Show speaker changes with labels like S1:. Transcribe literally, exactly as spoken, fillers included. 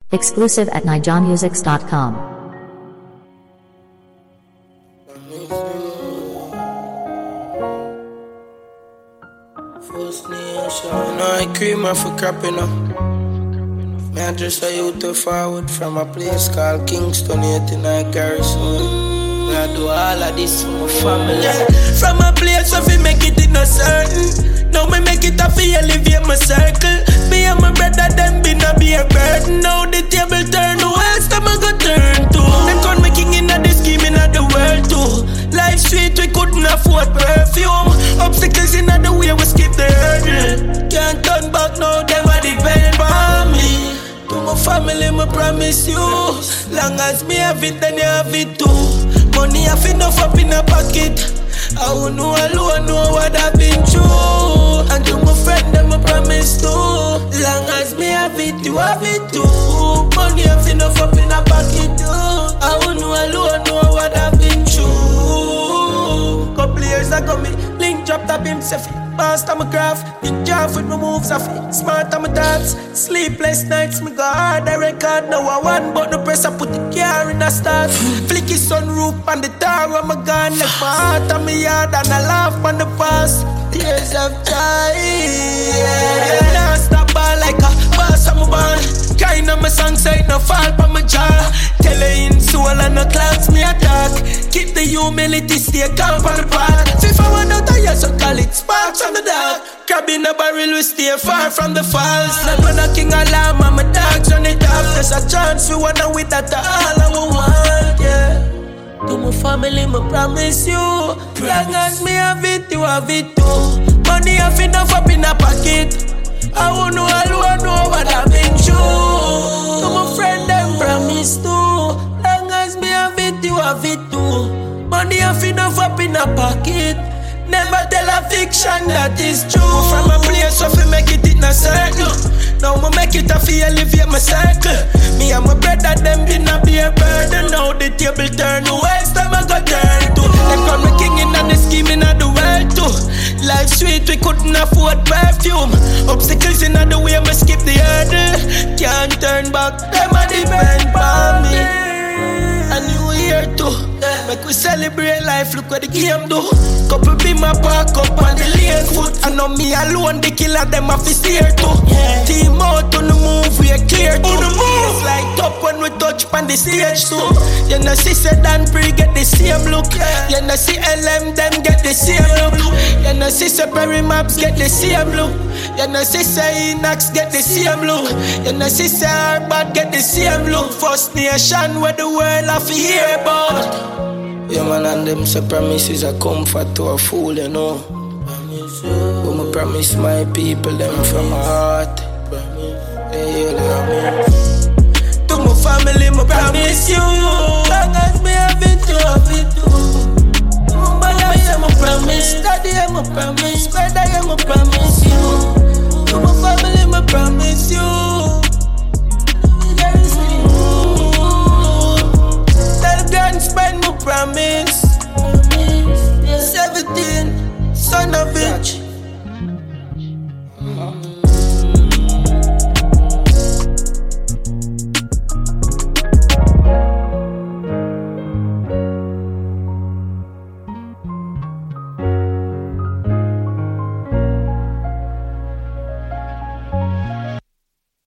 S1: Exclusive at nijon musics dot com.
S2: First nation, I cream off a crap, you know. Me I just a youth to forward from a place called Kingston, eighty-nine Garrison. Me I do all of this for my family. From a place where we make it in a certain. Now me make it a feel elevate my circle. Me and my brother them been a be a burden. Now the table turn, who else them I go turn to? Them con me king in a the scheme in a the world too. Life sweet, we couldn't afford perfume. Obstacles in the way, we skip the hurdle. Can't turn back now, them a depend on me. To my family, me promise you. Long as me have it, then you have it too. Money have enough up in a pocket. I won't know alone, know what I've been through. And to my friend, them I promise too. Long as me have it, you have it too. Money have enough up in a pocket too. I won't know alone, know what I've been through. Couple years ago, me link drop top himself. Fast on my craft, big job with my moves off it. Smart on my thoughts, sleepless nights. Me go hard, I record. Now I want but no press. I put the car in a start. Flicky sunroof on the tower. I'm a gun. Left my heart on me yard and I laugh on the past. Years of time. Yeah. Now stop ball like a boss on my band. Kind of my song so it no fall from my jaw. Tell her in soul and no clouds me attack. Keep the humility, stay calm on the path. If I want out of here, so call it sparks on the dark. Crab in a barrel, we stay far from the falls. Not when a king alarm and my dogs on the top. There's a chance we wanna with that all I want, yeah. To my family, me promise you. Long as me have it, you have it too. Money have enough up in a pocket. I won't know all I know what I've been through. To my friend, them promise too. Long as me have it, you have it too. Money have enough up in a pocket. Never tell a fiction that is true. From a place where we make it in a circle. Now me make it a feel elevate my circle. Me and my brother them been a be a burden. Now the table turn, who else them I go turn to? They call me king in and the scheme in the world too. Life sweet, we couldn't afford perfume. Obstacles in the way, me skip the hurdle. Can't turn back, them a depend on me. And you here too. Make we celebrate life, look what the game do. Couple be my park up on the lane foot. I know me alone, the killer them have to steer too. Yeah. Team out on the move, we are clear to the move. Like top when we touch on the stage too. You know see said and pre get the same look. Yeah. You know see L M them get the same look. You know see say Perry Maps get the same look. You know see say Enox get the same look. You know see say Arbad get the same look. First nation where the world have to hear about. Yeah man, and them say promises a comfort to a fool, you know. But me promise my people them from my heart. Yeah, yeah, to my family, me promise you. Long as me have it, you have it too. Mama, yeah, me promise. Daddy, yeah, me promise. Brother, yeah, me promise.